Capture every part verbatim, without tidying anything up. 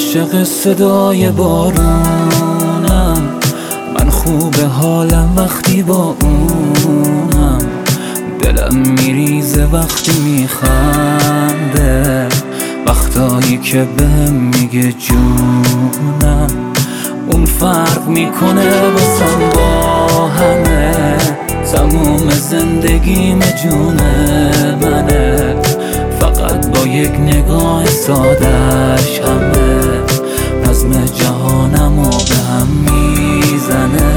عاشق صدای بارونم، من خوب حالم وقتی با اونم. دلم میریزه وقتی میخنده، وقتایی که بهم میگه جونم. اون فرق میکنه باسم با همه، تموم زندگیم جون منه. فقط با یک نگاه سادش همه نظم جهانمو به هم میزنه.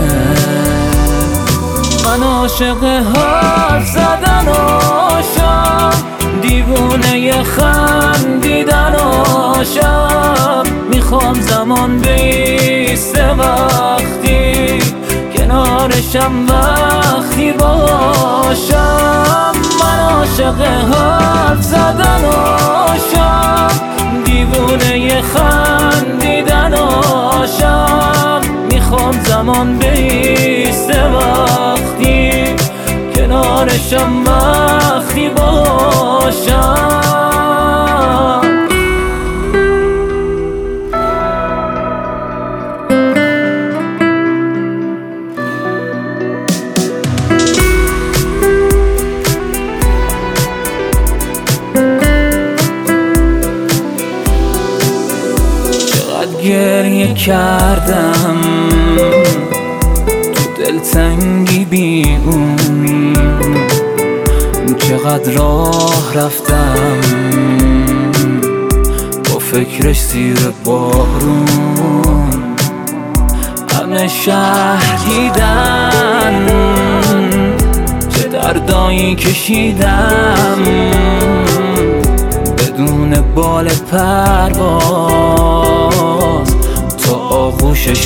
من عاشق حرف زدن آشم، دیوونه خندیدن آشم. میخوام زمان بیسته وقتی کنارشم، وقتی باشم. من عاشق حرف زدن آشم، دیوونه خندیدن آشم. میخوام زمان بیسته وقتی کنارشم، وقتی باشم. گریه کردم تو دلتنگی بی اونی، چقدر راه رفتم با فکرش زیر بارون. همه شهر دیدن چه دردایی کشیدم، بدون بال پرواز تا آغوشش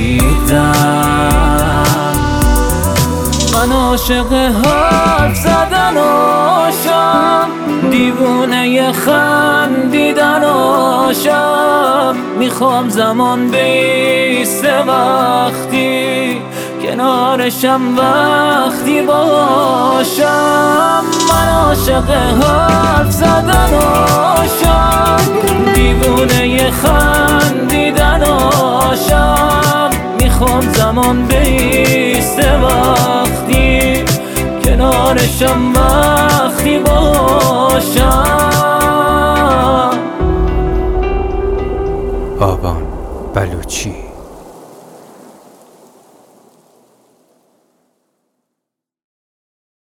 پریدم. من عاشق حرف زدن آشم، دیوونه خندیدن آشم. میخوام زمان بیسته وقتی کنارشم، وقتی باشم. من عاشق حرف زدن آشم، دیوونه خندیدن آشم. میخوام زمان بیسته وقتی کنارشم، وقتی باشم.